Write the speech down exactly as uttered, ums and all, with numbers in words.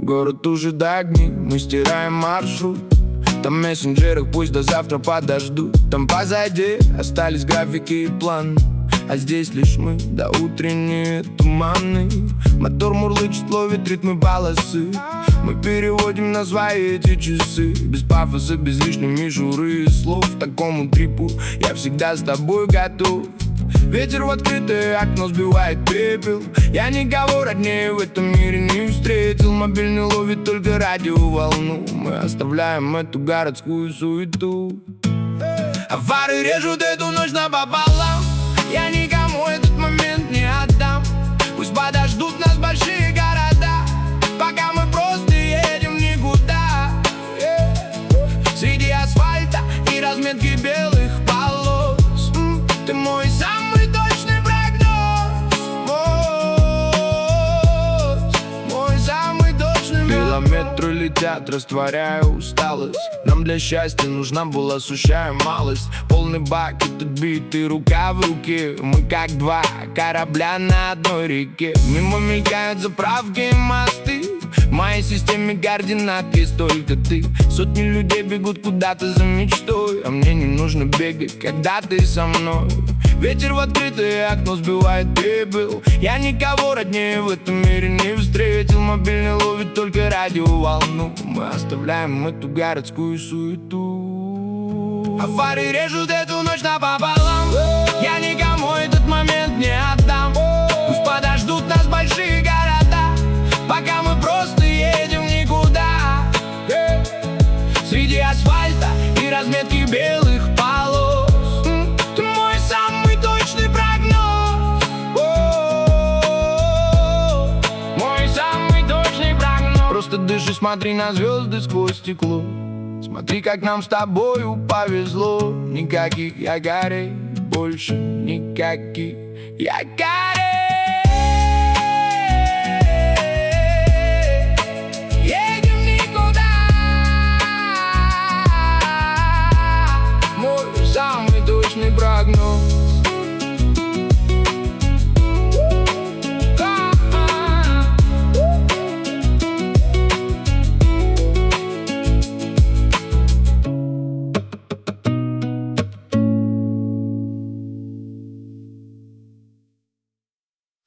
Город уже до огней, мы стираем маршрут. Там в мессенджерах пусть до завтра подождут. Там позади остались графики и планы, а здесь лишь мы, да утренние туманы. Мотор мурлычет, ловит ритмы полосы. Мы переводим на свои эти часы. Без пафоса, без лишней мишуры и слов. К такому трипу я всегда с тобой готов. Ветер в открытое окно сбивает пепел. Я никого роднее в этом мире не встретил. Мобильный ловит только радиоволну. Мы оставляем эту городскую суету. Авары режут эту ночь напополам. Я никому этот момент не отдам. Пусть подождут нас большие города, пока мы просто едем никуда. Среди асфальта и разметки белых полос. Ты мой самый точный прогноз. Мой самый точный прогноз. Километры летят, растворяя усталость. Нам для счастья нужна была сущая малость. Полный бак, этот бит и рука в руке. Мы как два корабля на одной реке. Мимо мелькают заправки и мосты. В моей системе координат есть только ты. Сотни людей бегут куда-то за мечтой, а мне не нужно бегать, когда ты со мной. Ветер в открытое окно сбивает пепел. Я никого роднее в этом мире не встретил. Мобильный ловит только радиоволну. Мы оставляем эту городскую суету. Авары режут эту ночь напополам. Я никому этот момент не отдам. Пусть подождут нас большие города, пока мы просто едем никуда. Среди асфальта и разметки белых полос. Ты мой самый точный прогноз. Мой самый точный прогноз. Просто дыши, смотри на звезды сквозь стекло. Смотри, как нам с тобою повезло. Никаких якорей, больше никаких якорей.